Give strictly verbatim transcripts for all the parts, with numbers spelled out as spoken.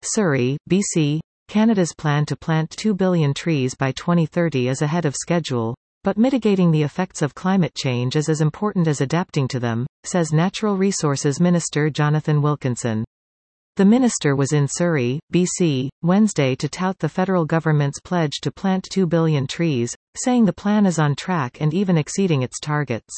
Surrey, B C. Canada's plan to plant two billion trees by twenty thirty is ahead of schedule, but mitigating the effects of climate change is as important as adapting to them, says Natural Resources Minister Jonathan Wilkinson. The minister was in Surrey, B C, Wednesday to tout the federal government's pledge to plant two billion trees, saying the plan is on track and even exceeding its targets.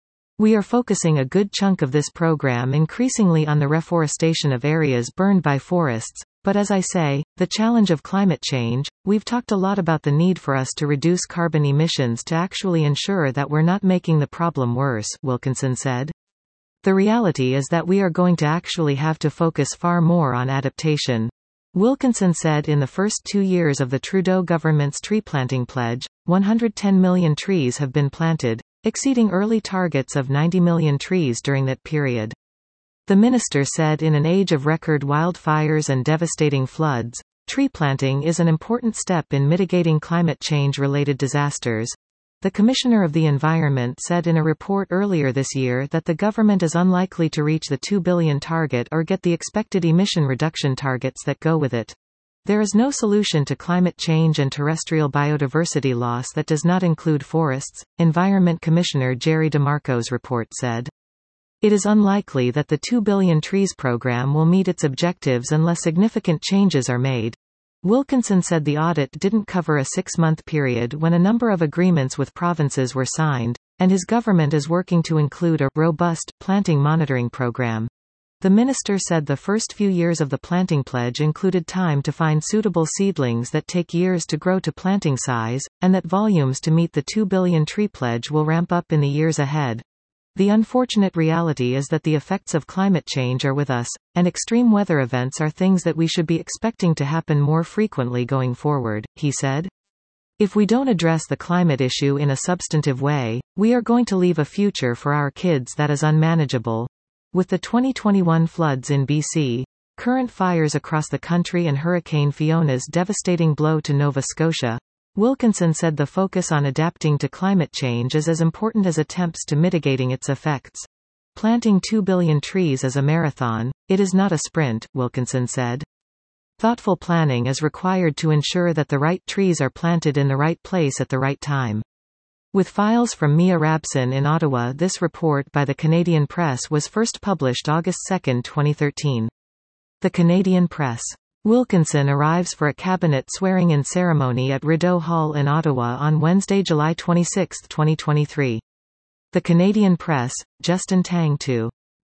We are focusing a good chunk of this program increasingly on the reforestation of areas burned by forests, but as I say, the challenge of climate change, we've talked a lot about the need for us to reduce carbon emissions to actually ensure that we're not making the problem worse, Wilkinson said. The reality is that we are going to actually have to focus far more on adaptation. Wilkinson said in the first two years of the Trudeau government's tree planting pledge, one hundred ten million trees have been planted, exceeding early targets of ninety million trees during that period. The minister said in an age of record wildfires and devastating floods, tree planting is an important step in mitigating climate change-related disasters. The Commissioner of the Environment said in a report earlier this year that the government is unlikely to reach the two billion target or get the expected emission reduction targets that go with it. There is no solution to climate change and terrestrial biodiversity loss that does not include forests, Environment Commissioner Jerry DeMarco's report said. It is unlikely that the two billion trees program will meet its objectives unless significant changes are made. Wilkinson said the audit didn't cover a six-month period when a number of agreements with provinces were signed, and his government is working to include a robust planting monitoring program. The minister said the first few years of the planting pledge included time to find suitable seedlings that take years to grow to planting size, and that volumes to meet the two billion tree pledge will ramp up in the years ahead. The unfortunate reality is that the effects of climate change are with us, and extreme weather events are things that we should be expecting to happen more frequently going forward, he said. If we don't address the climate issue in a substantive way, we are going to leave a future for our kids that is unmanageable. With the twenty twenty-one floods in B C, current fires across the country and Hurricane Fiona's devastating blow to Nova Scotia, Wilkinson said the focus on adapting to climate change is as important as attempts to mitigating its effects. Planting two billion trees is a marathon, it is not a sprint, Wilkinson said. Thoughtful planning is required to ensure that the right trees are planted in the right place at the right time. With files from Mia Rabson in Ottawa, this report by the Canadian Press was first published August second, twenty thirteen. The Canadian Press. Wilkinson arrives for a cabinet swearing-in ceremony at Rideau Hall in Ottawa on Wednesday, July twenty-sixth, twenty twenty-three. The Canadian Press, Justin Tang two.